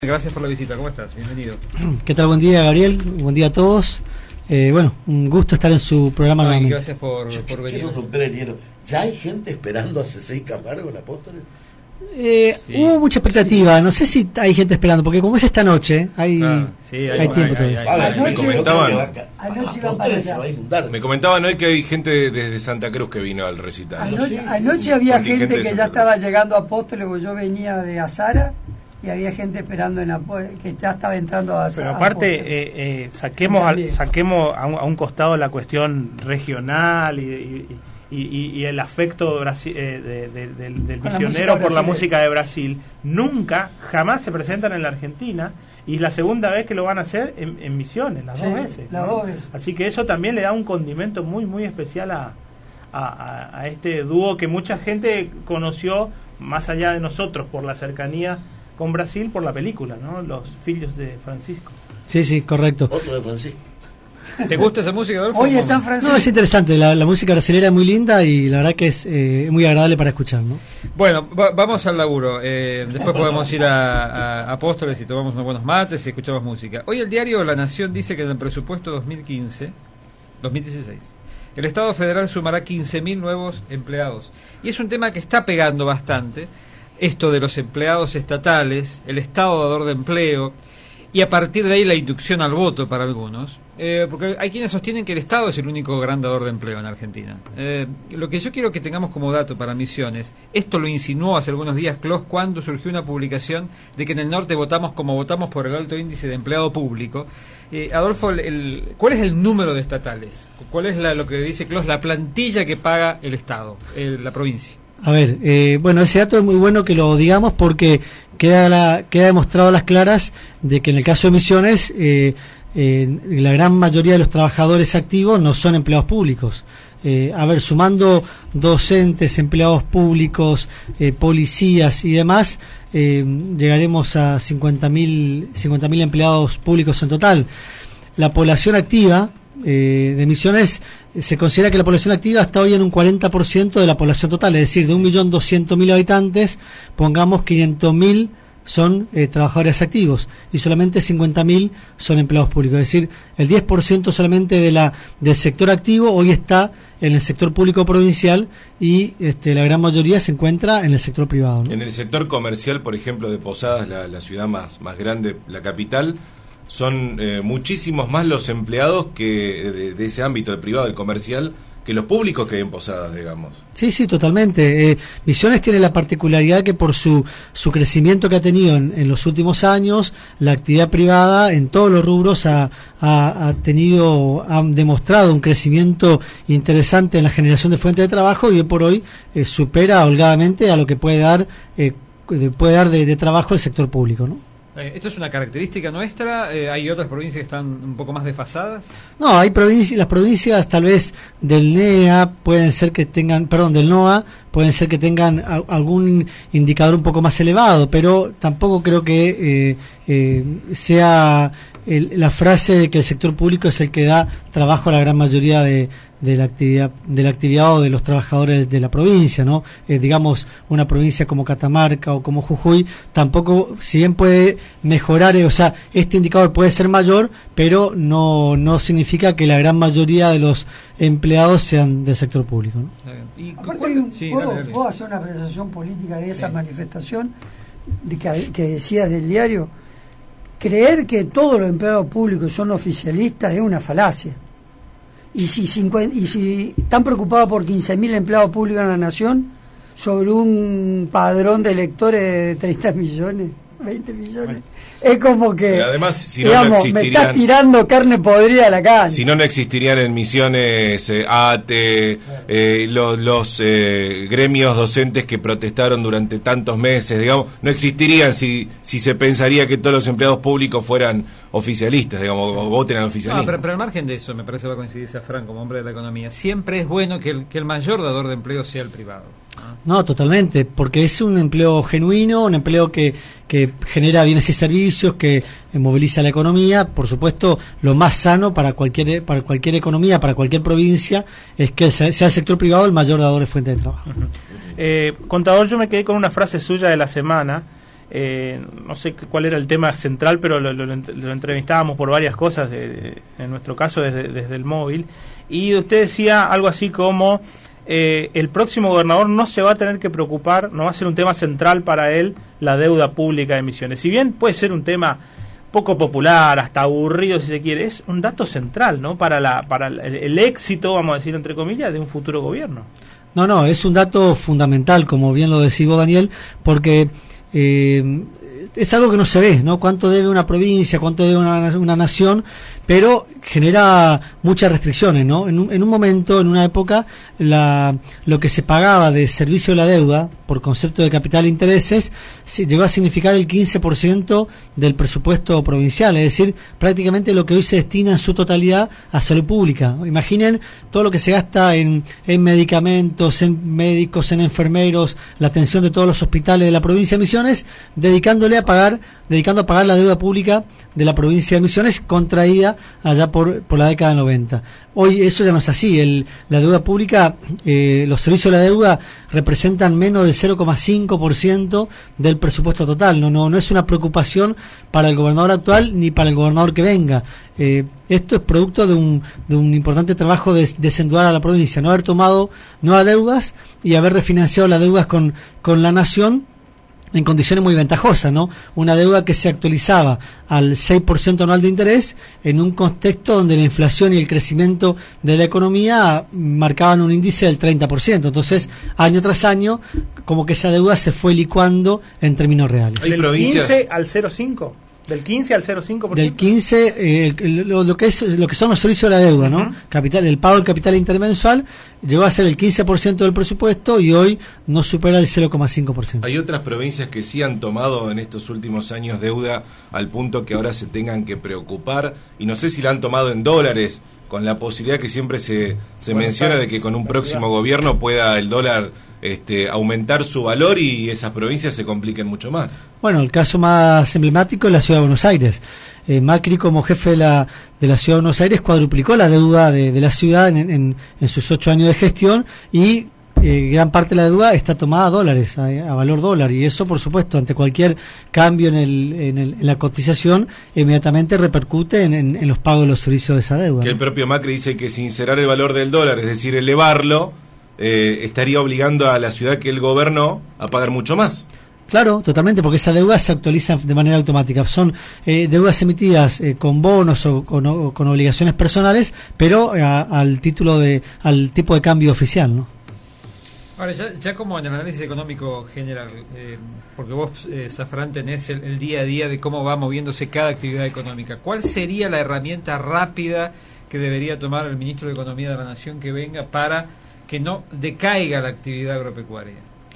Gracias por la visita, ¿cómo estás? Bienvenido. ¿Qué tal? Buen día, Gabriel, buen día a todos. Bueno, un gusto estar en su programa nuevamente. Gracias por venir. Quiero romper el hielo. ¿Ya hay gente esperando a Cecil Camargo en Apóstoles? Sí. Hubo mucha expectativa, no sé si hay gente esperando, porque como es esta noche, hay tiempo todavía. Me comentaban, Me comentaban hoy que hay gente desde Santa Cruz que vino al recital. Anoche había gente que de ya estaba llegando a Apóstoles, porque yo venía de Azara y había gente esperando que ya estaba entrando a Azara. Pero aparte, saquemos a un costado la cuestión regional y el afecto del misionero por la música de Brasil. Nunca, jamás se presentan en la Argentina, y es la segunda vez que lo van a hacer en Misiones, las dos veces. Así que eso también le da un condimento muy muy especial a este dúo que mucha gente conoció más allá de nosotros por la cercanía con Brasil, por la película, ¿no? Los Filhos de Francisco. Sí, correcto. Otro de Francisco. ¿Te gusta esa música, Adolfo? Oye, San Francisco. No, es interesante, la música brasileña es muy linda y la verdad que es muy agradable para escuchar, ¿no? Bueno, vamos al laburo. Después podemos ir a Apóstoles y tomamos unos buenos mates y escuchamos música. Hoy el diario La Nación dice que en el presupuesto 2016, el Estado Federal sumará 15.000 nuevos empleados. Y es un tema que está pegando bastante, esto de los empleados estatales, el Estado dador de empleo, y a partir de ahí la inducción al voto para algunos, porque hay quienes sostienen que el Estado es el único gran dador de empleo en Argentina. Lo que yo quiero que tengamos como dato para Misiones, esto lo insinuó hace algunos días Clos cuando surgió una publicación de que en el norte votamos como votamos por el alto índice de empleado público. Adolfo, ¿cuál es el número de estatales? ¿Cuál es lo que dice Clos, la plantilla que paga el Estado, la provincia? A ver, bueno, ese dato es muy bueno que lo digamos porque queda demostrado a las claras de que en el caso de Misiones la gran mayoría de los trabajadores activos no son empleados públicos. A ver, sumando docentes, empleados públicos, policías y demás, llegaremos a 50.000 empleados públicos en total. La población activa de Misiones, se considera que la población activa está hoy en un 40% de la población total, es decir, de 1.200.000 habitantes, pongamos 500.000 son trabajadores activos y solamente 50.000 son empleados públicos, es decir, el 10% solamente del sector activo hoy está en el sector público provincial y la gran mayoría se encuentra en el sector privado, ¿no? En el sector comercial, por ejemplo, de Posadas, la ciudad más grande, la capital, son muchísimos más los empleados que de ese ámbito, del privado, del comercial, que los públicos que hay en Posadas, digamos. Sí, totalmente. Misiones tiene la particularidad que por su crecimiento que ha tenido en los últimos años, la actividad privada en todos los rubros ha demostrado un crecimiento interesante en la generación de fuentes de trabajo y hoy por hoy supera holgadamente a lo que puede dar de trabajo el sector público, ¿no? ¿Esto es una característica nuestra? ¿Hay otras provincias que están un poco más desfasadas? No, hay las provincias tal vez del NEA pueden ser que tengan, del NOA, pueden ser que tengan algún indicador un poco más elevado, pero tampoco creo que sea la frase de que el sector público es el que da trabajo a la gran mayoría de la actividad o de los trabajadores de la provincia, ¿no? Digamos, una provincia como Catamarca o como Jujuy, tampoco, si bien puede mejorar, este indicador puede ser mayor, pero no significa que la gran mayoría de los empleados sean del sector público, ¿no? ¿Y ¿puedo hacer una apreciación política de esa manifestación que decías del diario? Creer que todos los empleados públicos son oficialistas es una falacia. Y si están preocupados por 15.000 empleados públicos en la nación, sobre un padrón de electores de 30 millones, 20 millones, es como que, pero además, si no me estás tirando carne podrida a la cancha. Si no existirían en Misiones ATE, los gremios docentes que protestaron durante tantos meses, digamos, no existirían si se pensaría que todos los empleados públicos fueran oficialistas, digamos, o voten al oficialismo. Pero al margen de eso, me parece que va a coincidir Fran como hombre de la economía, siempre es bueno que el mayor dador de empleo sea el privado. No, totalmente, porque es un empleo genuino, un empleo que genera bienes y servicios, que moviliza la economía. Por supuesto, lo más sano para cualquier economía, para cualquier provincia, es que sea el sector privado el mayor dador de fuente de trabajo. Contador, yo me quedé con una frase suya de la semana, no sé cuál era el tema central, pero lo entrevistábamos por varias cosas, en nuestro caso desde el móvil, y usted decía algo así como el próximo gobernador no se va a tener que preocupar, no va a ser un tema central para él la deuda pública de Misiones. Si bien puede ser un tema poco popular, hasta aburrido si se quiere, es un dato central, ¿no? Para el éxito, vamos a decir entre comillas, de un futuro gobierno. No, es un dato fundamental, como bien lo decís vos, Daniel, porque es algo que no se ve, ¿no? Cuánto debe una provincia, cuánto debe una nación, pero genera muchas restricciones, ¿no? En un momento, en una época, lo que se pagaba de servicio de la deuda por concepto de capital e intereses llegó a significar el 15% del presupuesto provincial, es decir, prácticamente lo que hoy se destina en su totalidad a salud pública. Imaginen todo lo que se gasta en medicamentos, en médicos, en enfermeros, la atención de todos los hospitales de la provincia de Misiones, dedicando a pagar la deuda pública de la provincia de Misiones contraída allá por la década del 90. Hoy eso ya no es así. La deuda pública, los servicios de la deuda representan menos del 0,5% del presupuesto total. No es una preocupación para el gobernador actual ni para el gobernador que venga. Esto es producto de un importante trabajo de desendeudar a la provincia, no haber tomado nuevas deudas y haber refinanciado las deudas con la nación en condiciones muy ventajosas, ¿no? Una deuda que se actualizaba al 6% anual de interés en un contexto donde la inflación y el crecimiento de la economía marcaban un índice del 30%. Entonces, año tras año, como que esa deuda se fue licuando en términos reales. ¿Del 15 al 0,5? ¿Del 15 al 0,5%? Del 15, lo que son los servicios de la deuda, ¿no? El pago del capital intermensual llegó a ser el 15% del presupuesto y hoy no supera el 0,5%. Hay otras provincias que sí han tomado en estos últimos años deuda al punto que ahora se tengan que preocupar, y no sé si la han tomado en dólares, con la posibilidad que siempre se menciona de que con un próximo gobierno pueda el dólar aumentar su valor y esas provincias se compliquen mucho más. Bueno, el caso más emblemático es la Ciudad de Buenos Aires. Macri, como jefe de la Ciudad de Buenos Aires, cuadruplicó la deuda de la ciudad en sus 8 años de gestión y gran parte de la deuda está tomada a dólares, a valor dólar, y eso, por supuesto, ante cualquier cambio en la cotización, inmediatamente repercute en los pagos de los servicios de esa deuda. Que el propio Macri dice que sincerar el valor del dólar, es decir, elevarlo, estaría obligando a la ciudad que él gobernó a pagar mucho más. Claro, totalmente, porque esa deuda se actualiza de manera automática. Son deudas emitidas con bonos o con obligaciones personales, pero al tipo de cambio oficial, ¿no? Ahora, ya como en el análisis económico general, porque vos, Zafrán, tenés el día a día de cómo va moviéndose cada actividad económica, ¿cuál sería la herramienta rápida que debería tomar el ministro de Economía de la Nación que venga para que no decaiga la actividad agropecuaria?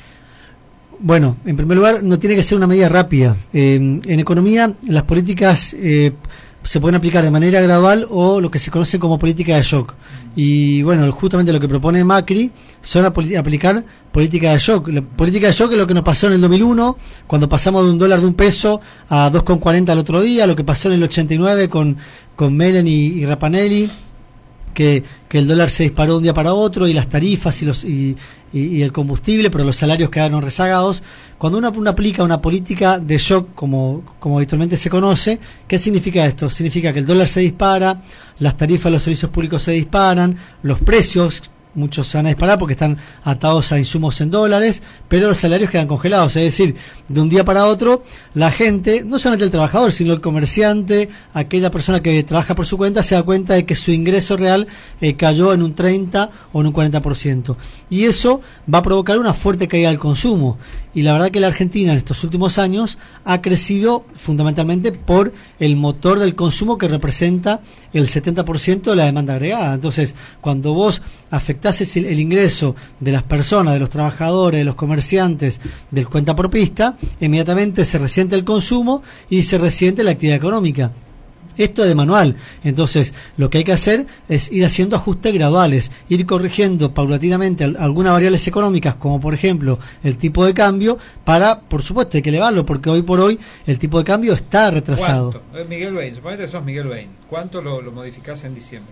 Bueno, en primer lugar, no tiene que ser una medida rápida. En economía, las políticas se pueden aplicar de manera gradual o lo que se conoce como política de shock. Y bueno, justamente lo que propone Macri son aplicar política de shock. La política de shock es lo que nos pasó en el 2001, cuando pasamos de $1 de $1 a 2,40 al otro día, lo que pasó en el 89 con Menem y Rapanelli, que el dólar se disparó de un día para otro, y las tarifas y el combustible, pero los salarios quedaron rezagados. Cuando uno aplica una política de shock, como habitualmente se conoce, ¿qué significa esto? Significa que el dólar se dispara, las tarifas de los servicios públicos se disparan, los precios, muchos se van a disparar porque están atados a insumos en dólares, pero los salarios quedan congelados. Es decir, de un día para otro, la gente, no solamente el trabajador, sino el comerciante, aquella persona que trabaja por su cuenta, se da cuenta de que su ingreso real cayó en un 30 o en un 40%. Y eso va a provocar una fuerte caída del consumo. Y la verdad que la Argentina en estos últimos años ha crecido fundamentalmente por el motor del consumo, que representa el 70% de la demanda agregada. Entonces, cuando vos afectases el ingreso de las personas, de los trabajadores, de los comerciantes, del cuentapropista, inmediatamente se resiente el consumo y se resiente la actividad económica. Esto es de manual. Entonces, lo que hay que hacer es ir haciendo ajustes graduales, ir corrigiendo paulatinamente algunas variables económicas, como por ejemplo el tipo de cambio, para, por supuesto, hay que elevarlo, porque hoy por hoy el tipo de cambio está retrasado. ¿Cuánto? Miguel Bain, suponete que sos Miguel Bain. ¿Cuánto lo modificás en diciembre?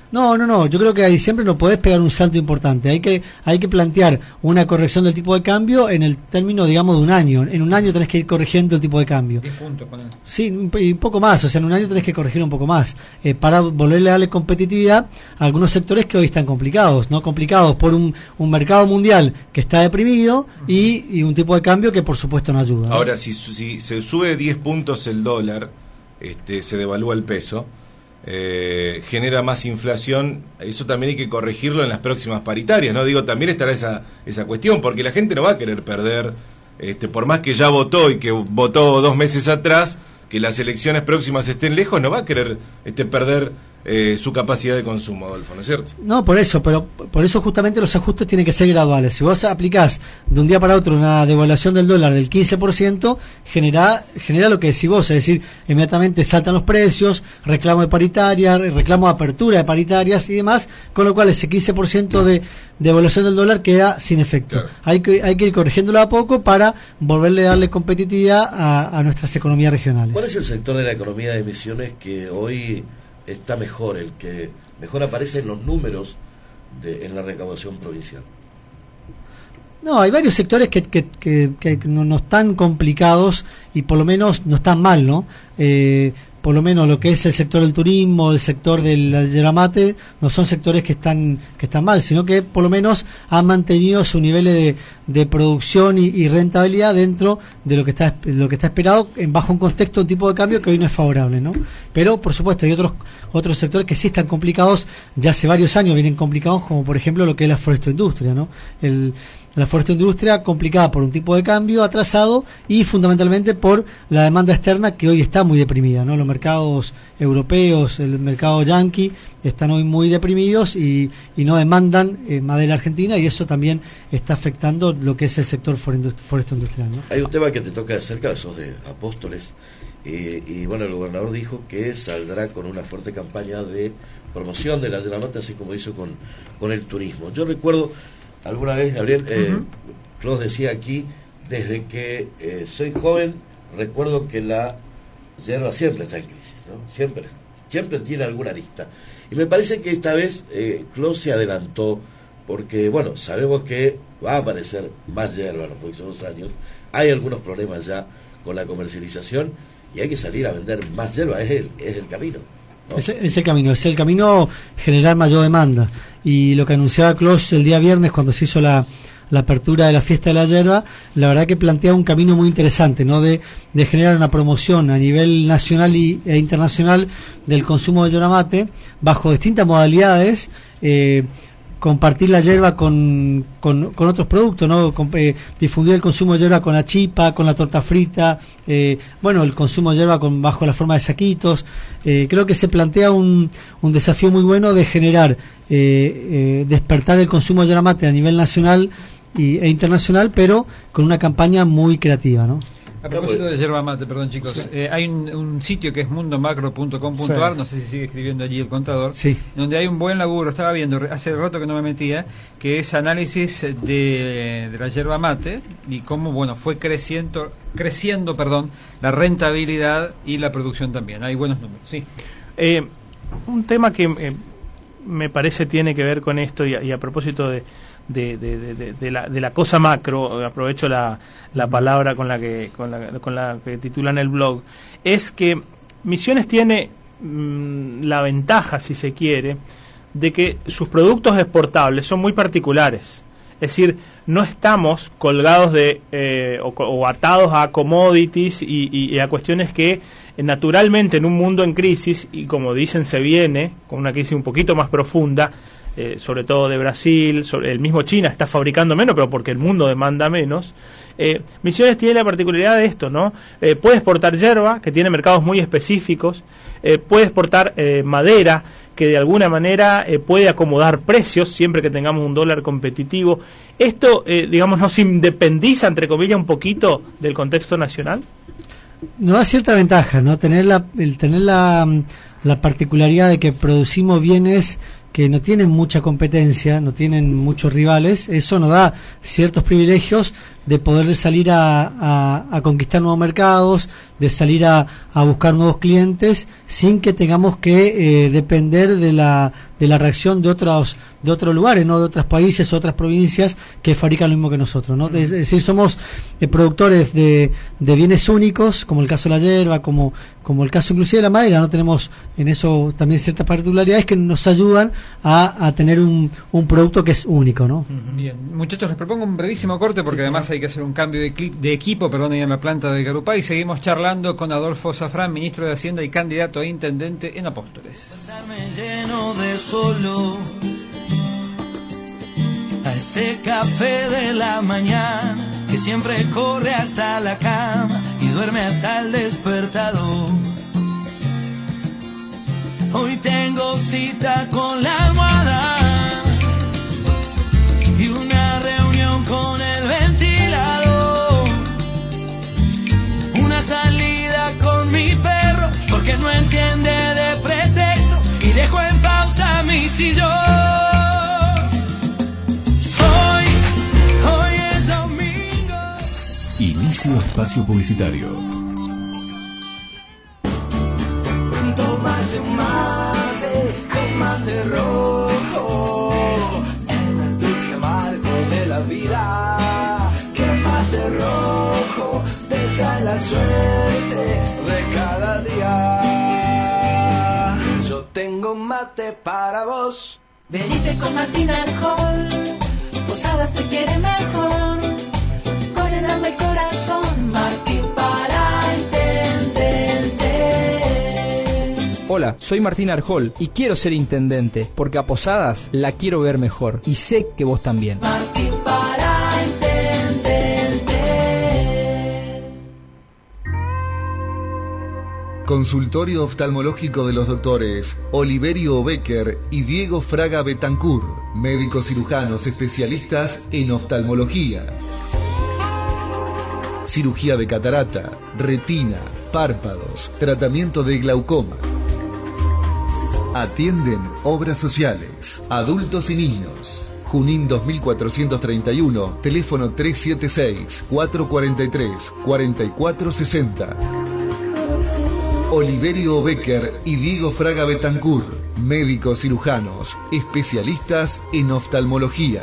No, yo creo que ahí siempre no podés pegar un salto importante. Hay que plantear una corrección del tipo de cambio en el término, digamos, de un año. En un año tenés que ir corrigiendo el tipo de cambio. 10 puntos, ponele. Sí, un poco más, o sea, en un año tenés que corregir un poco más, para volverle a darle competitividad a algunos sectores que hoy están complicados, ¿no? Complicados por un mercado mundial que está deprimido y un tipo de cambio que por supuesto no ayuda, ¿no? Ahora, si se sube 10 puntos el dólar, se devalúa el peso, genera más inflación. Eso también hay que corregirlo en las próximas paritarias, ¿no? Digo, también estará esa cuestión, porque la gente no va a querer perder, por más que ya votó y que votó 2 meses atrás, que las elecciones próximas estén lejos, no va a querer perder su capacidad de consumo, Adolfo, ¿no es cierto? No, por eso justamente los ajustes tienen que ser graduales. Si vos aplicás de un día para otro una devaluación del dólar del 15%, genera lo que decís vos, es decir, inmediatamente saltan los precios, reclamo de paritarias, reclamo de apertura de paritarias y demás, con lo cual ese 15% de devaluación del dólar queda sin efecto. Claro. Hay que ir corrigiéndolo a poco para volverle a darle competitividad a nuestras economías regionales. ¿Cuál es el sector de la economía de Misiones que hoy está mejor, el que mejor aparece en los números en la recaudación provincial? No, hay varios sectores que no están complicados y por lo menos no están mal, ¿no? Por lo menos lo que es el sector del turismo, el sector de la yerba mate, no son sectores que están mal, sino que por lo menos han mantenido su nivel de producción y rentabilidad dentro de lo que está esperado, bajo un contexto, un tipo de cambio que hoy no es favorable, ¿no? Pero por supuesto hay otros sectores que sí están complicados, ya hace varios años vienen complicados, como por ejemplo lo que es la forestoindustria, ¿no? La forestoindustria complicada por un tipo de cambio atrasado y fundamentalmente por la demanda externa que hoy está muy deprimida, ¿no? Los mercados europeos, el mercado yanqui están hoy muy deprimidos y no demandan madera argentina, y eso también está afectando lo que es el sector forestoindustrial, ¿no? Hay un tema que te toca de cerca, esos de Apóstoles, y bueno, el gobernador dijo que saldrá con una fuerte campaña de promoción de la yerba mate, así como hizo con el turismo. Yo recuerdo alguna vez, Gabriel, Claude decía aquí, desde que soy joven, recuerdo que la yerba siempre está en crisis, ¿no? Siempre tiene alguna arista. Y me parece que esta vez Claude se adelantó, porque, bueno, sabemos que va a aparecer más yerba en los próximos años. Hay algunos problemas ya con la comercialización y hay que salir a vender más yerba, es el camino, ¿no? Es el camino generar mayor demanda. Y lo que anunciaba Claus el día viernes cuando se hizo la apertura de la fiesta de la yerba, la verdad que plantea un camino muy interesante, ¿no? De generar una promoción a nivel nacional e internacional del consumo de yerba mate bajo distintas modalidades, compartir la yerba con otros productos, ¿no? Difundir el consumo de yerba con la chipa, con la torta frita, el consumo de yerba bajo la forma de saquitos. Creo que se plantea un desafío muy bueno de generar, despertar el consumo de yerba mate a nivel nacional e internacional, pero con una campaña muy creativa, ¿no? A propósito de yerba mate, perdón chicos, hay un sitio que es mundomacro.com.ar, no sé si sigue escribiendo allí el contador, sí, donde hay un buen laburo, estaba viendo, hace rato que no me metía, que es análisis de la yerba mate y cómo, bueno, fue creciendo la rentabilidad y la producción también. Hay buenos números, sí. Un tema que me parece tiene que ver con esto y a propósito de la cosa macro, aprovecho la palabra con la que titulan el blog, es que Misiones tiene la ventaja, si se quiere, de que sus productos exportables son muy particulares. Es decir, no estamos colgados o atados a commodities y a cuestiones que naturalmente en un mundo en crisis, y como dicen se viene, con una crisis un poquito más profunda, sobre todo de Brasil, el mismo China está fabricando menos, pero porque el mundo demanda menos. Misiones tiene la particularidad de esto, ¿no? Puede exportar yerba, que tiene mercados muy específicos, puede exportar madera, que de alguna manera puede acomodar precios, siempre que tengamos un dólar competitivo. Esto, digamos, nos independiza, entre comillas, un poquito del contexto nacional. Nos da cierta ventaja, ¿no? Tener la particularidad de que producimos bienes que no tienen mucha competencia, no tienen muchos rivales. Eso nos da ciertos privilegios de poder salir a conquistar nuevos mercados, salir a buscar nuevos clientes sin que tengamos que depender de la reacción de otros lugares, no de otros países, otras provincias que fabrican lo mismo que nosotros, ¿no? Es decir, somos productores de bienes únicos, como el caso de la yerba, como el caso inclusive de la madera, no tenemos en eso también ciertas particularidades que nos ayudan a tener un producto que es único, ¿no? Bien, muchachos, les propongo un brevísimo corte porque además hay que hacer un cambio de equipo, ahí en la planta de Garupá, y seguimos charlando con Adolfo Safrán, ministro de Hacienda y candidato a intendente en Apóstoles. Lleno de solo a ese café de la mañana que siempre corre hasta la cama y duerme hasta el despertador. Hoy tengo cita con la almohada y una reunión con el ventilador, una salida con mi perro porque no entiende de pretexto y dejo en pausa mi sillón. Hoy es domingo. Inicio espacio publicitario. Tomate mate con mate rojo en el dulce marco de la vida. Que mate rojo te trae la suerte de cada día. Yo tengo mate para vos. Venite con Martina Arjol, Posadas te quiere mejor. Con el alma y corazón, Martín para intendente. Hola, soy Martín Arjol y quiero ser intendente porque a Posadas la quiero ver mejor y sé que vos también. Martín para intendente. Consultorio oftalmológico de los doctores Oliverio Becker y Diego Fraga Betancur, médicos cirujanos especialistas en oftalmología. Cirugía de catarata, retina, párpados, tratamiento de glaucoma. Atienden obras sociales, adultos y niños. Junín 2431, teléfono 376-443-4460. Oliverio Becker y Diego Fraga Betancur, médicos cirujanos, especialistas en oftalmología.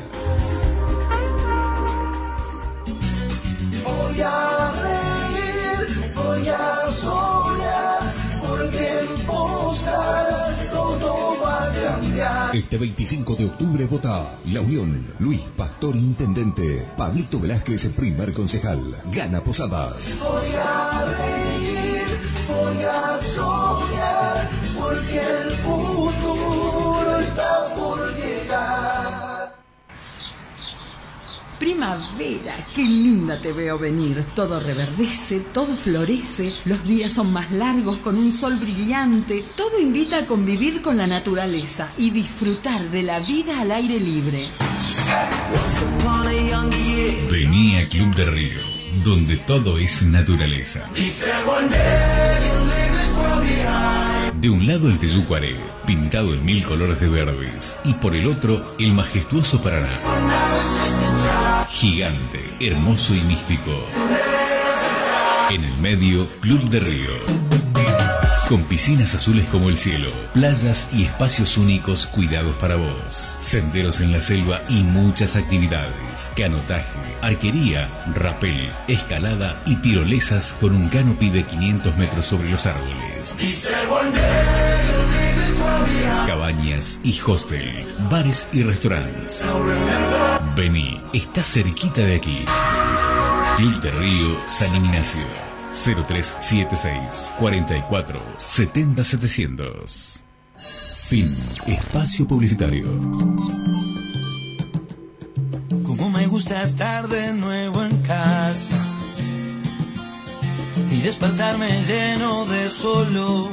Voy a reír, voy a soñar, porque en Posadas todo va a cambiar. Este 25 de octubre vota La Unión. Luis Pastor intendente. Pablito Velázquez primer concejal. Gana Posadas. Voy a reír, voy a soñar, porque el futuro está por llegar. Primavera, qué linda te veo venir. Todo reverdece, todo florece, los días son más largos con un sol brillante. Todo invita a convivir con la naturaleza y disfrutar de la vida al aire libre. Vení a Club de Río, donde todo es naturaleza. De un lado el Teyucuaré, pintado en 1000 colores de verdes, y por el otro el majestuoso Paraná. Gigante, hermoso y místico. En el medio, Club de Río. Con piscinas azules como el cielo, playas y espacios únicos cuidados para vos. Senderos en la selva y muchas actividades. Canotaje, arquería, rapel, escalada y tirolesas con un canopy de 500 metros sobre los árboles. Cabañas y hostel, bares y restaurantes. Vení, está cerquita de aquí. Club de Río San Ignacio. 0376 44 70 700. Fin. Espacio publicitario. Como me gusta estar de nuevo en casa y despertarme lleno de solo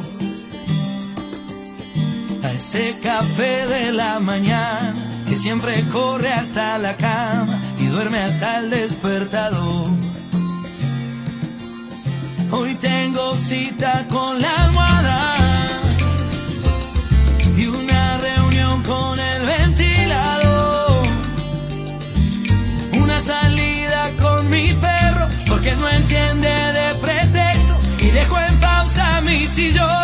a ese café de la mañana que siempre corre hasta la cama y duerme hasta el despertador. Hoy tengo cita con la almohada y una reunión con el ventilador, una salida con mi perro porque no entiende de pretexto y de vos y yo.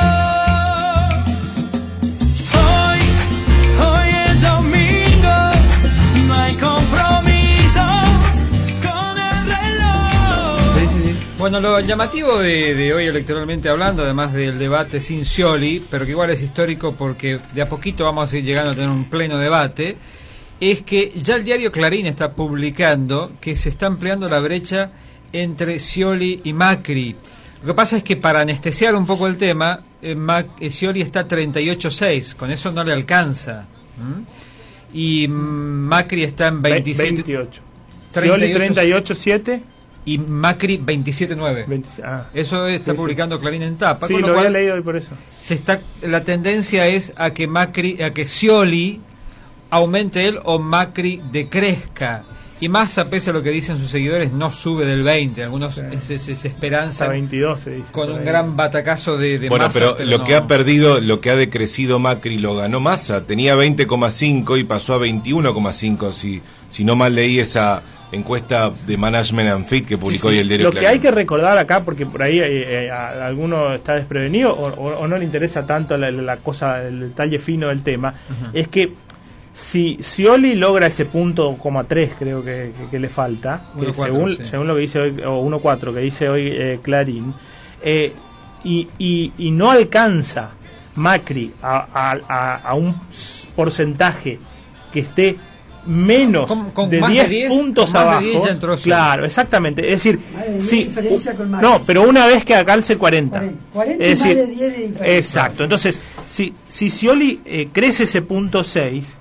Hoy es domingo, no hay compromisos con el reloj. Bueno, lo llamativo de hoy electoralmente hablando, además del debate sin Scioli, pero que igual es histórico porque de a poquito vamos a ir llegando a tener un pleno debate, es que ya el diario Clarín está publicando que se está ampliando la brecha entre Scioli y Macri. Lo que pasa es que para anestesiar un poco el tema, Scioli está 38-6, con eso no le alcanza. Y Macri está en 28. Scioli 38-7 y Macri 27-9. Eso está publicando Clarín en tapa. Sí, con lo había leído y por eso. La tendencia es a que Scioli aumente él o Macri decrezca. Y Massa, pese a lo que dicen sus seguidores, no sube del 20. Algunos se esperanzan 22, se dice, con un gran batacazo de bueno, Massa. pero lo que ha perdido, lo que ha decrecido Macri lo ganó Massa. Tenía 20,5 y pasó a 21,5. Si no mal leí esa encuesta de Management and Fit que publicó hoy el diario Lo Clarín. que hay que recordar acá, porque por ahí alguno está desprevenido o no le interesa tanto la cosa, el detalle fino del tema, es que si Scioli logra ese punto 3 creo que le falta, según lo que dice hoy, o 1,4 que dice hoy Clarín, y no alcanza Macri a un porcentaje que esté menos de 10 puntos abajo, claro, exactamente, es decir, pero una vez que alcance 40 es decir, más de 10 de diferencia. Exacto, entonces si Scioli crece ese punto 6,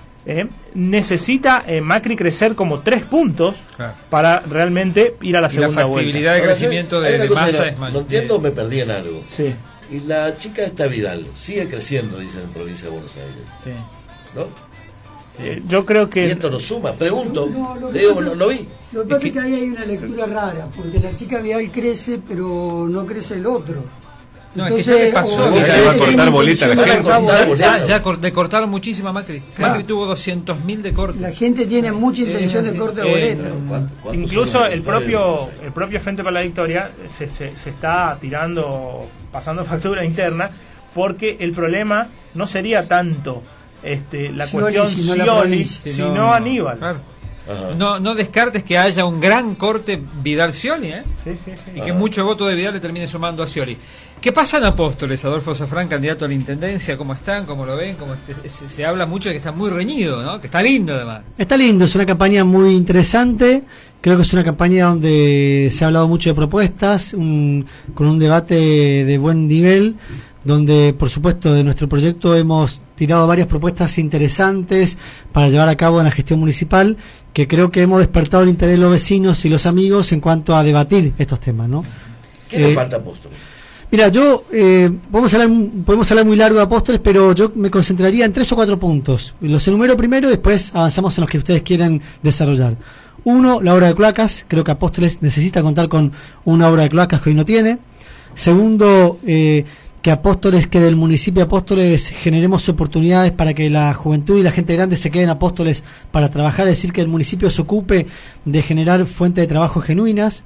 necesita Macri crecer como 3 puntos para realmente ir a la segunda vuelta. La factibilidad de crecimiento de Massa es más. No entiendo, me perdí en algo. Sí. Y la chica esta Vidal sigue creciendo, dicen en provincia de Buenos Aires. Sí. ¿No? Sí. Yo creo que... Y esto no suma, pregunto. No vi. Lo que pasa es que ahí hay una lectura rara, porque la chica Vidal crece, pero no crece el otro. No, entonces, es que ya le pasó. Le va a cortar boleta a la gente. Ya le cortaron muchísimo a Macri. Macri tuvo 200.000 de corte. La gente tiene mucha intención de corte de boleta. Incluso el propio Frente para la Victoria se está pasando factura interna, porque el problema no sería tanto la cuestión Scioli, sino Aníbal. Claro. No descartes que haya un gran corte Vidal-Scioli, Sí. Y que mucho voto de Vidal le termine sumando a Scioli. ¿Qué pasa en Apóstoles, Adolfo Safrán, candidato a la intendencia? ¿Cómo están? ¿Cómo lo ven? Se habla mucho de que está muy reñido, ¿no? Que está lindo, además. Está lindo, es una campaña muy interesante. Creo que es una campaña donde se ha hablado mucho de propuestas, con un debate de buen nivel, donde, por supuesto, de nuestro proyecto hemos tirado varias propuestas interesantes para llevar a cabo en la gestión municipal, que creo que hemos despertado el interés de los vecinos y los amigos en cuanto a debatir estos temas, ¿no? ¿Qué le falta a Apóstoles? Mira, podemos hablar muy largo de Apóstoles, pero yo me concentraría en 3 o 4 puntos. Los enumero primero y después avanzamos en los que ustedes quieran desarrollar. 1, la obra de cloacas. Creo que Apóstoles necesita contar con una obra de cloacas que hoy no tiene. Segundo, que del municipio de Apóstoles generemos oportunidades para que la juventud y la gente grande se queden en Apóstoles para trabajar, es decir, que el municipio se ocupe de generar fuentes de trabajo genuinas.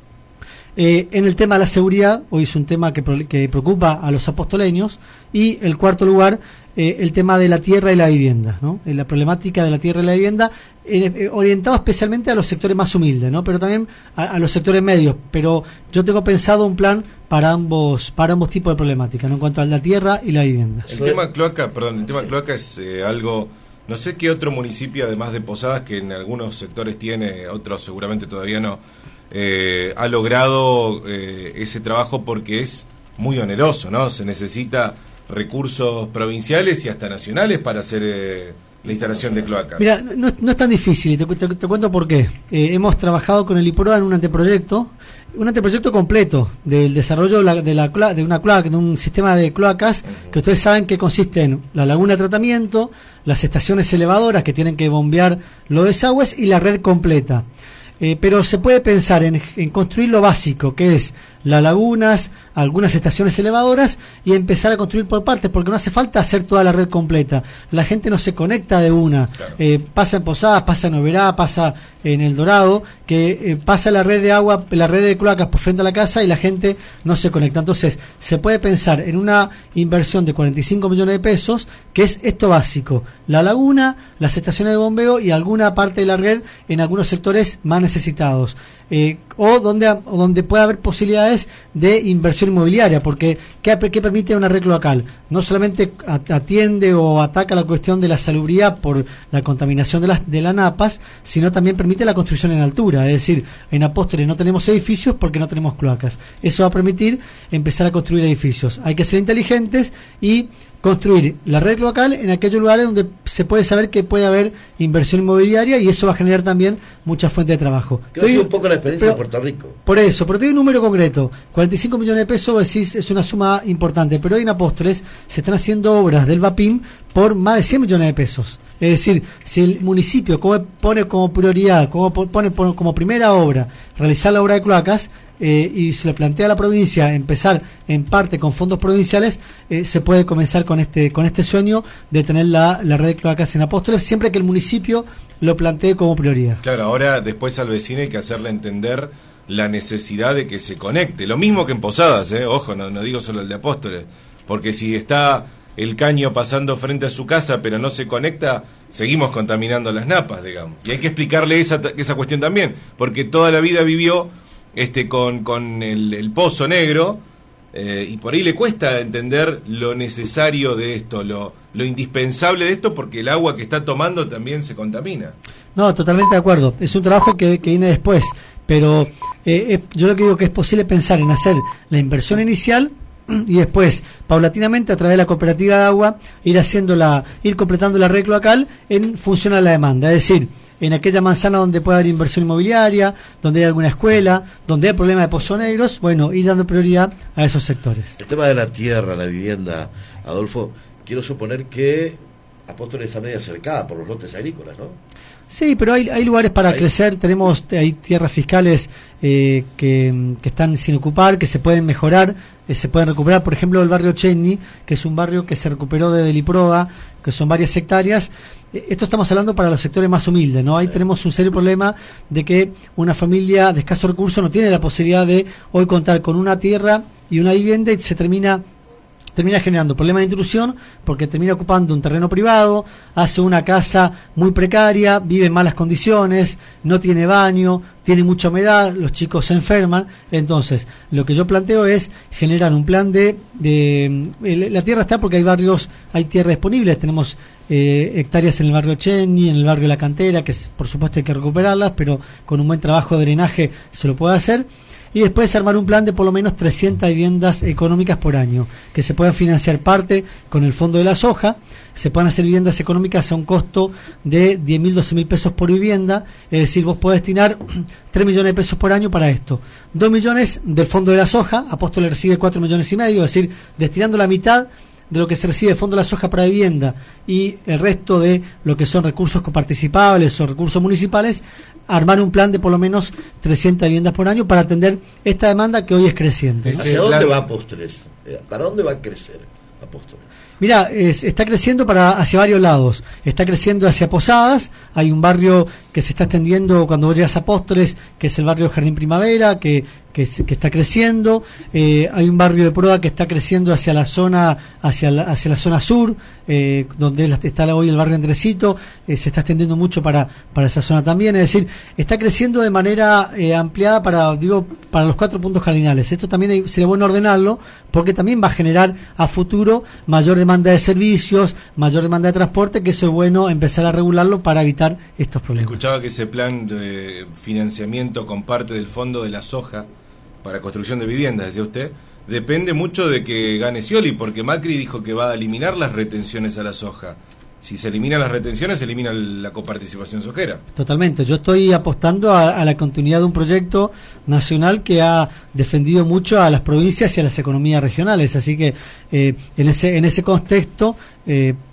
En el tema de la seguridad, hoy es un tema que preocupa a los apostoleños. Y el cuarto lugar, el tema de la tierra y la vivienda, ¿no? La problemática de la tierra y la vivienda, orientado especialmente a los sectores más humildes, ¿no? Pero también a los sectores medios. Pero yo tengo pensado un plan para ambos tipos de problemática, ¿no? En cuanto a la tierra y la vivienda. El tema cloaca es algo, no sé qué otro municipio, además de Posadas, que en algunos sectores tiene, otros seguramente todavía no, ha logrado ese trabajo, porque es muy oneroso, ¿no? Se necesita recursos provinciales y hasta nacionales para hacer la instalación de cloacas. Mira, no es tan difícil, y te cuento por qué. Hemos trabajado con el IPROA en un anteproyecto completo del desarrollo de un sistema de cloacas, que ustedes saben que consiste en la laguna de tratamiento, las estaciones elevadoras que tienen que bombear los desagües y la red completa. Pero se puede pensar en construir lo básico, que es las lagunas, algunas estaciones elevadoras y empezar a construir por partes, porque no hace falta hacer toda la red completa. La gente no se conecta de una. Claro. Pasa en Posadas, pasa en Oberá, pasa en El Dorado, que pasa la red de agua, la red de cloacas por frente a la casa y la gente no se conecta. Entonces, se puede pensar en una inversión de 45 millones de pesos, que es esto básico: la laguna, las estaciones de bombeo y alguna parte de la red en algunos sectores más necesitados. O donde pueda haber posibilidades de inversión inmobiliaria, porque ¿qué permite una red cloacal? No solamente atiende o ataca la cuestión de la salubridad por la contaminación de las napas, sino también permite la construcción en altura. Es decir, en Apóstoles no tenemos edificios porque no tenemos cloacas. Eso va a permitir empezar a construir edificios. Hay que ser inteligentes y construir la red cloacal en aquellos lugares donde se puede saber que puede haber inversión inmobiliaria, y eso va a generar también mucha fuente de trabajo. Que ha sido un poco la experiencia de Puerto Rico. Por eso, pero te doy un número concreto: 45 millones de pesos, decís, es una suma importante, pero hoy en Apóstoles se están haciendo obras del VAPIM por más de 100 millones de pesos. Es decir, si el municipio pone como prioridad, pone como primera obra realizar la obra de cloacas, y se le plantea a la provincia empezar en parte con fondos provinciales, se puede comenzar con este sueño de tener la red de cloacas en Apóstoles, siempre que el municipio lo plantee como prioridad. Claro, ahora después al vecino hay que hacerle entender la necesidad de que se conecte, lo mismo que en Posadas, ojo, no digo solo el de Apóstoles, porque si está el caño pasando frente a su casa pero no se conecta, seguimos contaminando las napas, digamos, y hay que explicarle esa cuestión también, porque toda la vida vivió con el pozo negro, y por ahí le cuesta entender lo necesario de esto, lo indispensable de esto, porque el agua que está tomando también se contamina. No, totalmente de acuerdo, es un trabajo que viene después, pero yo lo que digo que es posible pensar en hacer la inversión inicial y después, paulatinamente, a través de la cooperativa de agua, ir completando la red cloacal en función a la demanda, es decir, en aquella manzana donde pueda haber inversión inmobiliaria, donde hay alguna escuela, donde hay problema de pozos negros, bueno, ir dando prioridad a esos sectores. El tema de la tierra, la vivienda, Adolfo, quiero suponer que Apóstoles está media cercada por los lotes agrícolas, ¿no? Sí, pero hay lugares para crecer. Hay tierras fiscales que están sin ocupar, que se pueden mejorar, se pueden recuperar. Por ejemplo, el barrio Chenny, que es un barrio que se recuperó de Liproda, que son varias hectáreas. Esto estamos hablando para los sectores más humildes, ¿no? Ahí tenemos un serio problema de que una familia de escasos recursos no tiene la posibilidad de hoy contar con una tierra y una vivienda, y se termina generando problemas de intrusión porque termina ocupando un terreno privado, hace una casa muy precaria, vive en malas condiciones, no tiene baño, tiene mucha humedad, los chicos se enferman. Entonces, lo que yo planteo es generar un plan la tierra está porque hay tierra disponible. Tenemos hectáreas en el barrio Chenny, en el barrio La Cantera, que por supuesto hay que recuperarlas, pero con un buen trabajo de drenaje se lo puede hacer. Y después armar un plan de por lo menos 300 viviendas económicas por año, que se puedan financiar parte con el fondo de la soja, se puedan hacer viviendas económicas a un costo de 10.000, 12.000 pesos por vivienda, es decir, vos podés destinar 3 millones de pesos por año para esto. 2 millones del fondo de la soja, Apóstoles recibe 4,5 millones, es decir, destinando la mitad de lo que se recibe de fondo de la soja para vivienda y el resto de lo que son recursos coparticipables o recursos municipales, armar un plan de por lo menos 300 viviendas por año para atender esta demanda que hoy es creciente, ¿no? ¿Hacia dónde va Apóstoles? ¿Para dónde va a crecer Apóstoles? Mira, está creciendo hacia varios lados. Está creciendo hacia Posadas. Hay un barrio que se está extendiendo cuando vos llegas a Apóstoles, que es el barrio Jardín Primavera, que está creciendo. Hay un barrio de Proa que está creciendo hacia la zona sur, donde está hoy el barrio Andresito. Se está extendiendo mucho para esa zona también. Es decir, está creciendo de manera ampliada para los 4 puntos cardinales. Esto también sería bueno ordenarlo, porque también va a generar a futuro mayor demanda de servicios, mayor demanda de transporte, que eso es bueno empezar a regularlo para evitar estos problemas. Escuchaba que ese plan de financiamiento con parte del fondo de la soja para construcción de viviendas, decía usted, depende mucho de que gane Scioli, porque Macri dijo que va a eliminar las retenciones a la soja. Si se eliminan las retenciones, se elimina la coparticipación sojera. Totalmente. Yo estoy apostando a la continuidad de un proyecto nacional que ha defendido mucho a las provincias y a las economías regionales. Así que en ese contexto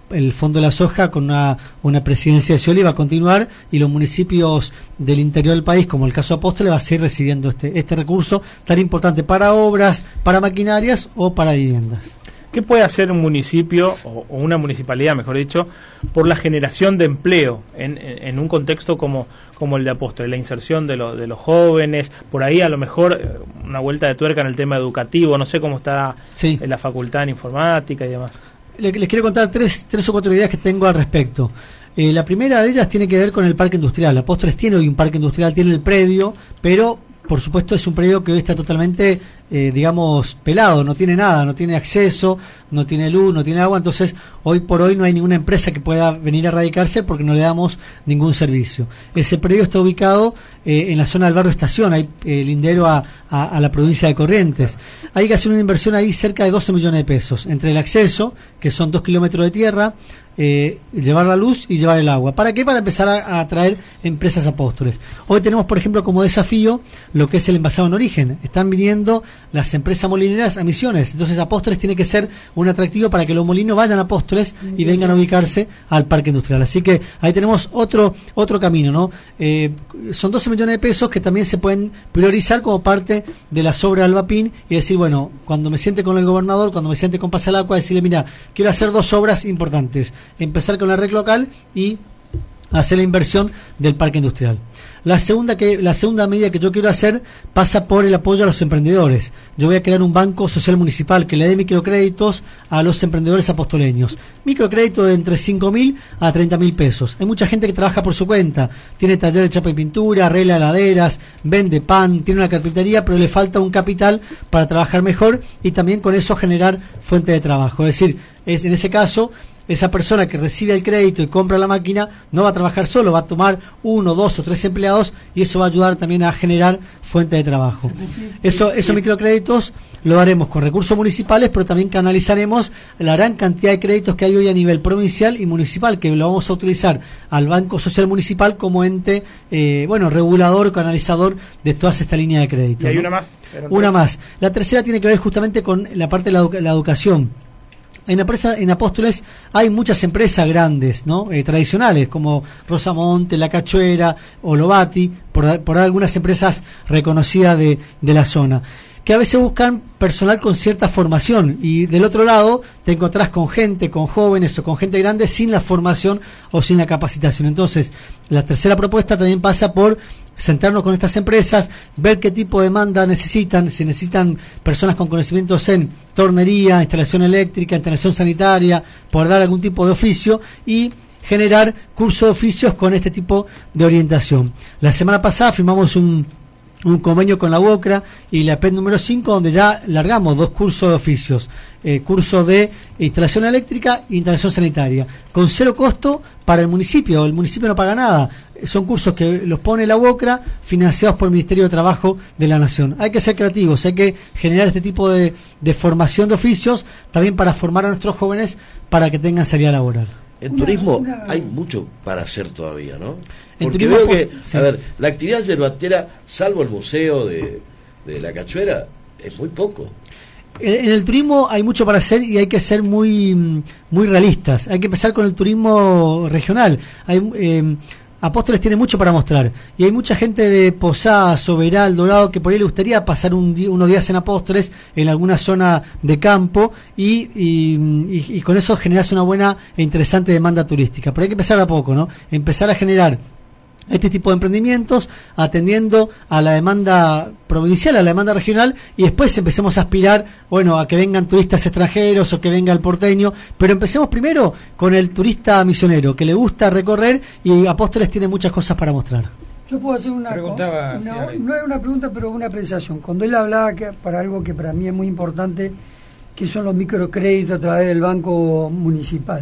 el Fondo de la Soja con una presidencia de Scioli va a continuar, y los municipios del interior del país, como el caso Apóstoles, va a seguir recibiendo este recurso tan importante para obras, para maquinarias o para viviendas. ¿Qué puede hacer un municipio o una municipalidad, mejor dicho, por la generación de empleo en un contexto como el de Apóstoles? La inserción de los jóvenes, por ahí a lo mejor una vuelta de tuerca en el tema educativo, no sé cómo está en la facultad en informática y demás. Les quiero contar tres o cuatro ideas que tengo al respecto. La primera de ellas tiene que ver con el parque industrial. Apóstoles tiene hoy un parque industrial, tiene el predio, pero por supuesto es un predio que hoy está totalmente, pelado, no tiene nada, no tiene acceso, no tiene luz, no tiene agua. Entonces hoy por hoy no hay ninguna empresa que pueda venir a radicarse porque no le damos ningún servicio. Ese predio está ubicado en la zona del barrio Estación, ahí lindero a la provincia de Corrientes. Hay que hacer una inversión ahí cerca de 12 millones de pesos, entre el acceso, que son 2 kilómetros de tierra, llevar la luz y llevar el agua. ¿Para qué? Para empezar a atraer empresas Apóstoles. Hoy tenemos, por ejemplo, como desafío lo que es el envasado en origen. Están viniendo las empresas molineras a Misiones, entonces Apóstoles tiene que ser un atractivo para que los molinos vayan a Apóstoles y vengan a ubicarse al parque industrial. Así que ahí tenemos otro camino, ¿no? Son 12 millones de pesos que también se pueden priorizar como parte de las obras de Albapín y decir, bueno, cuando me siente con el gobernador, cuando me siente con Pasalacua, decirle, mira, quiero hacer 2 obras importantes: empezar con la red local y hacer la inversión del parque industrial. La segunda medida que yo quiero hacer pasa por el apoyo a los emprendedores. Yo voy a crear un banco social municipal que le dé microcréditos a los emprendedores apostoleños. Microcrédito de entre 5.000 a 30.000 pesos. Hay mucha gente que trabaja por su cuenta, tiene taller de chapa y pintura, arregla heladeras, vende pan, tiene una carpintería, pero le falta un capital para trabajar mejor y también con eso generar fuente de trabajo. Es decir, en ese caso, esa persona que recibe el crédito y compra la máquina no va a trabajar solo, va a tomar 1, 2 o 3 empleados y eso va a ayudar también a generar fuente de trabajo. Esos microcréditos lo haremos con recursos municipales, pero también canalizaremos la gran cantidad de créditos que hay hoy a nivel provincial y municipal, que lo vamos a utilizar al Banco Social Municipal como ente regulador, canalizador de todas estas líneas de crédito. ¿Y hay ¿no? una más? Una más. La tercera tiene que ver justamente con la parte de la educación. En Apóstoles hay muchas empresas grandes, ¿no? Tradicionales, como Rosamonte, La Cachuera o Lovati, por algunas empresas reconocidas de la zona, que a veces buscan personal con cierta formación, y del otro lado te encontrás con gente, con jóvenes o con gente grande sin la formación o sin la capacitación. Entonces, la tercera propuesta también pasa por sentarnos con estas empresas, ver qué tipo de demanda necesitan, si necesitan personas con conocimientos en tornería, instalación eléctrica, instalación sanitaria, poder dar algún tipo de oficio y generar cursos de oficios con este tipo de orientación. La semana pasada firmamos un convenio con la UOCRA y la PET número 5, donde ya largamos 2 cursos de oficios, curso de instalación eléctrica e instalación sanitaria, con 0 costo para el municipio no paga nada. Son cursos que los pone la UOCRA, financiados por el Ministerio de Trabajo de la Nación. Hay que ser creativos, hay que generar este tipo de formación de oficios, también para formar a nuestros jóvenes para que tengan salida laboral. En turismo hay mucho para hacer todavía, ¿no? En Porque turismo, veo que, sí. a ver, la actividad yerbatera, salvo el museo de La Cachuera, es muy poco. En el turismo hay mucho para hacer y hay que ser muy realistas. Hay que empezar con el turismo regional. Apóstoles tiene mucho para mostrar y hay mucha gente de Posadas, Soberal, Dorado, que por ahí le gustaría pasar unos días en Apóstoles, en alguna zona de campo y con eso generarse una buena e interesante demanda turística. Pero hay que empezar a poco, ¿no? Empezar a generar este tipo de emprendimientos atendiendo a la demanda provincial, a la demanda regional, y después empecemos a aspirar, a que vengan turistas extranjeros o que venga el porteño, pero empecemos primero con el turista misionero que le gusta recorrer, y Apóstoles tiene muchas cosas para mostrar. Yo puedo hacer no es una pregunta, pero una apreciación. Cuando él hablaba para algo que para mí es muy importante, que son los microcréditos a través del Banco Municipal.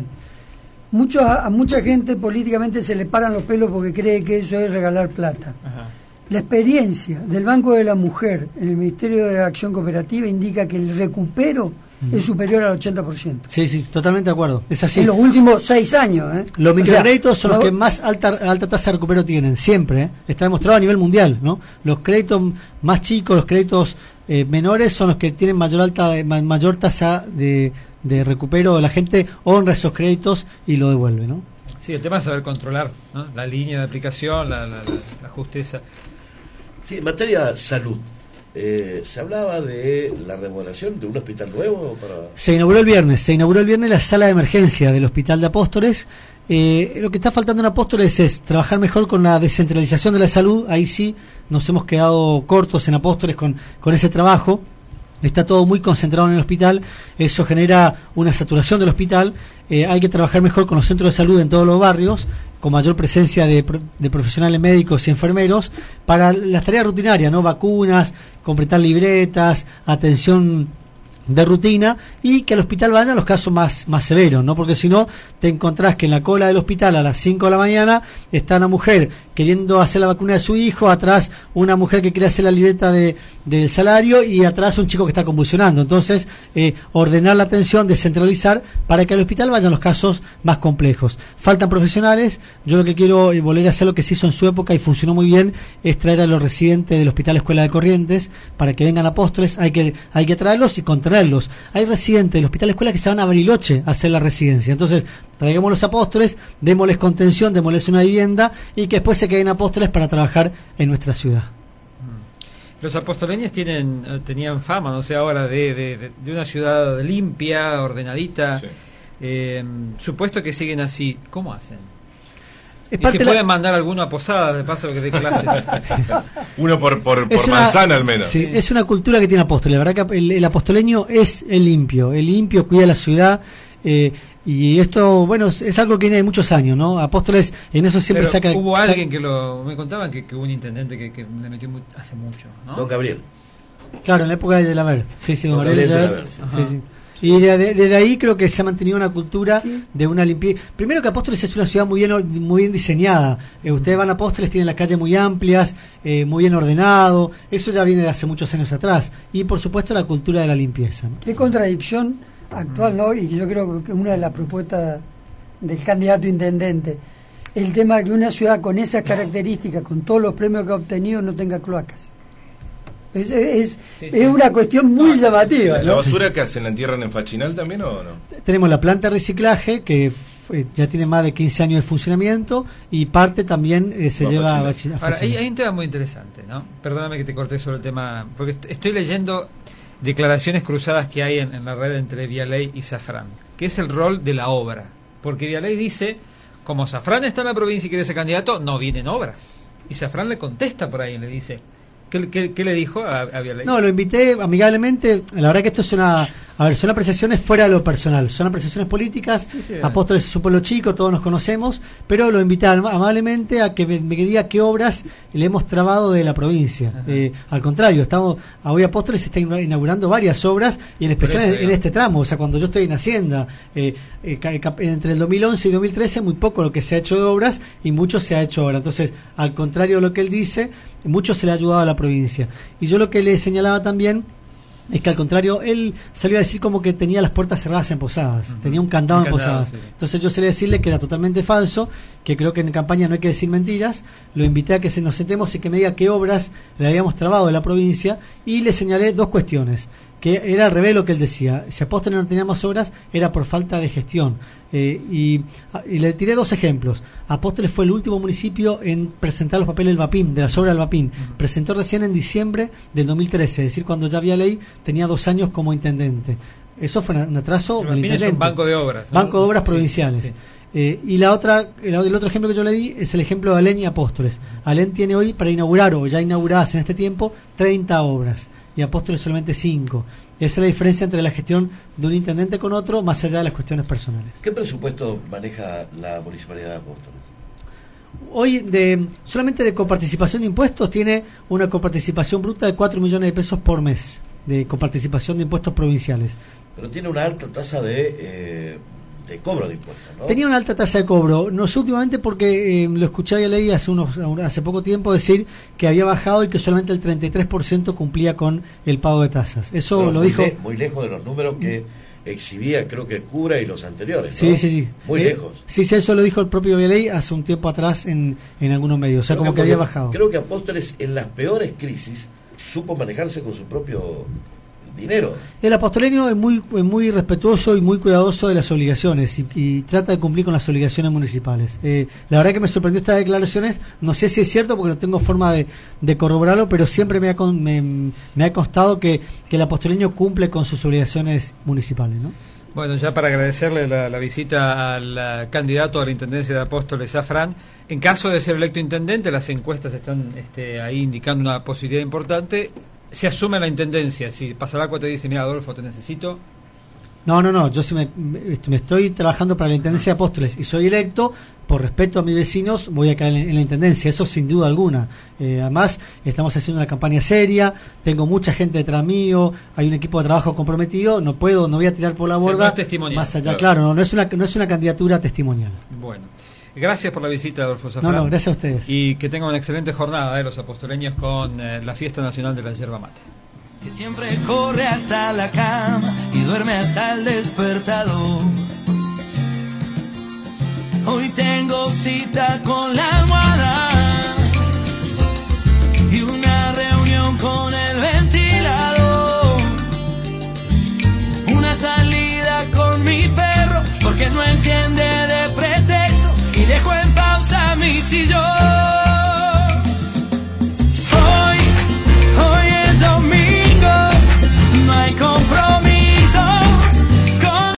A mucha gente políticamente se le paran los pelos porque cree que eso es regalar plata. Ajá. La experiencia del Banco de la Mujer en el Ministerio de Acción Cooperativa indica que el recupero es superior al 80%. Sí, totalmente de acuerdo. Es así. En los últimos 6 años. Los microcréditos son los que más alta tasa de recupero tienen, siempre. Está demostrado a nivel mundial, ¿no? Los créditos más chicos, los créditos menores son los que tienen mayor tasa de recupero. La gente honra esos créditos y lo devuelve, ¿no? Sí, el tema es saber controlar, ¿no? La línea de aplicación, la justeza. Sí, en materia de salud, se hablaba de la remodelación de un hospital nuevo para... Se inauguró el viernes la sala de emergencia del Hospital de Apóstoles. Lo que está faltando en Apóstoles es trabajar mejor con la descentralización de la salud. Ahí sí nos hemos quedado cortos en Apóstoles con ese trabajo. Está todo muy concentrado en el hospital, eso genera una saturación del hospital. Hay que trabajar mejor con los centros de salud en todos los barrios, con mayor presencia de profesionales médicos y enfermeros para las tareas rutinarias, ¿no? Vacunas, completar libretas, atención de rutina, y que al hospital vayan los casos más severos, ¿no? Porque si no, te encontrás que en la cola del hospital a las 5 de la mañana está una mujer queriendo hacer la vacuna de su hijo, atrás una mujer que quiere hacer la libreta del salario y atrás un chico que está convulsionando. Entonces, ordenar la atención, descentralizar para que al hospital vayan los casos más complejos. Faltan profesionales. Yo lo que quiero volver a hacer lo que se hizo en su época y funcionó muy bien, es traer a los residentes del Hospital Escuela de Corrientes para que vengan a Apóstoles. Hay que traerlos y contraerlos. Hay residentes del Hospital Escuela que se van a Bariloche a hacer la residencia. Entonces, traigamos los Apóstoles, démosles contención, démosles una vivienda y que después se queden Apóstoles para trabajar en nuestra ciudad. Los apostoleños tenían fama, no sé, ahora de una ciudad limpia, ordenadita. Sí. Supuesto que siguen así, ¿cómo hacen? ¿Y si pueden mandar alguno a Posadas de paso que dé clases? Uno por manzana al menos. Sí, es una cultura que tiene Apóstoles. La verdad que el apostoleño es el limpio cuida la ciudad. Y esto, bueno, es algo que viene de muchos años, ¿no? Apóstoles en eso siempre saca... Hubo alguien me contaban que hubo un intendente que le metió hace mucho, ¿no? Don Gabriel. Claro, en la época de Laver. Sí, don Gabriel de Laver. Sí. Y desde ahí creo que se ha mantenido una cultura de una limpieza. Primero que Apóstoles es una ciudad muy bien diseñada. Ustedes van a Apóstoles, tienen las calles muy amplias, muy bien ordenado. Eso ya viene de hace muchos años atrás. Y por supuesto la cultura de la limpieza, ¿no? Qué contradicción actual, ¿no? Y yo creo que una de las propuestas del candidato intendente, el tema de que una ciudad con esas características, con todos los premios que ha obtenido, no tenga cloacas. Es una cuestión muy llamativa, ¿no? ¿La basura que hacen la entierran en Fachinal también o no? Tenemos la planta de reciclaje que ya tiene más de 15 años de funcionamiento y parte también se lleva a Fachinal. Ahora, hay un tema muy interesante, ¿no? Perdóname que te corté sobre el tema, porque estoy leyendo declaraciones cruzadas que hay en la red entre Vialey y Zafrán, que es el rol de la obra, porque Vialey dice, como Zafrán está en la provincia y quiere ser candidato, no vienen obras, y Zafrán le contesta por ahí, le dice, ¿qué le dijo a Vialey? No, lo invité amigablemente. La verdad que esto es son apreciaciones fuera de lo personal, son apreciaciones políticas. Sí, Apóstoles es un pueblo chico, todos nos conocemos, pero lo invité amablemente a que me diga qué obras le hemos trabado de la provincia. Al contrario, hoy Apóstoles está inaugurando varias obras, y en especial en este tramo, o sea, cuando yo estoy en Hacienda, entre el 2011 y 2013 muy poco lo que se ha hecho de obras y mucho se ha hecho ahora. Entonces, al contrario de lo que él dice, mucho se le ha ayudado a la provincia. Y yo lo que le señalaba también es que al contrario, él salió a decir como que tenía las puertas cerradas en Posadas, tenía un candado en Posadas. Sí. Entonces yo salí a decirle que era totalmente falso, que creo que en campaña no hay que decir mentiras. Lo invité a que nos sentemos y que me diga qué obras le habíamos trabado de la provincia, y le señalé dos cuestiones, que era al revés lo que él decía. Si Apóstoles no tenía más obras, era por falta de gestión. Y le tiré dos ejemplos. Apóstoles fue el último municipio en presentar los papeles del VAPIM, de las obras del VAPIM. Presentó recién en diciembre del 2013, es decir, cuando ya Vialey tenía 2 años como intendente. Eso fue un atraso del intendente. Es un banco de obras, ¿no? Banco de obras provinciales. Sí. Y el otro ejemplo que yo le di es el ejemplo de Alén y Apóstoles. Alén tiene hoy para inaugurar, o ya inauguradas en este tiempo, 30 obras, y Apóstoles solamente 5. Esa es la diferencia entre la gestión de un intendente con otro, más allá de las cuestiones personales. ¿Qué presupuesto maneja la Municipalidad de Apóstoles? Hoy, solamente de coparticipación de impuestos, tiene una coparticipación bruta de 4 millones de pesos por mes, de coparticipación de impuestos provinciales. Pero tiene una alta tasa de cobro de impuestos, ¿no? Tenía una alta tasa de cobro, no sé últimamente porque lo escuché y leí hace poco tiempo decir que había bajado y que solamente el 33% cumplía con el pago de tasas. Eso pero lo dijo... muy lejos de los números que exhibía, creo que Cura y los anteriores, ¿no? Sí. Muy lejos. Sí, eso lo dijo el propio Vialey hace un tiempo atrás en algunos medios, o sea, creo como que había bajado. Creo que Apóstoles en las peores crisis supo manejarse con su propio dinero. El apostoleño es muy respetuoso y muy cuidadoso de las obligaciones y trata de cumplir con las obligaciones municipales. La verdad que me sorprendió estas declaraciones, no sé si es cierto porque no tengo forma de corroborarlo, pero siempre me ha constado que el apostoleño cumple con sus obligaciones municipales, ¿no? Bueno, ya para agradecerle la visita al candidato a la Intendencia de Apóstoles, Zafrán, en caso de ser electo intendente, las encuestas están ahí indicando una posibilidad importante. Se asume la intendencia. Si Pasaracua te dice, mira, Adolfo, te necesito. No, yo si me estoy trabajando para la Intendencia de Apóstoles y soy electo, por respeto a mis vecinos, voy a caer en la Intendencia, eso sin duda alguna. Además, estamos haciendo una campaña seria, tengo mucha gente detrás mío, hay un equipo de trabajo comprometido, no voy a tirar por la borda. No es testimonial. Más allá, claro, no es una candidatura testimonial. Bueno. Gracias por la visita, Adolfo Zafrán. No, gracias a ustedes. Y que tengan una excelente jornada los apostoleños con la Fiesta Nacional de la Yerba Mate. Que siempre corre hasta la cama y duerme hasta el despertador. Hoy tengo cita con la almohada.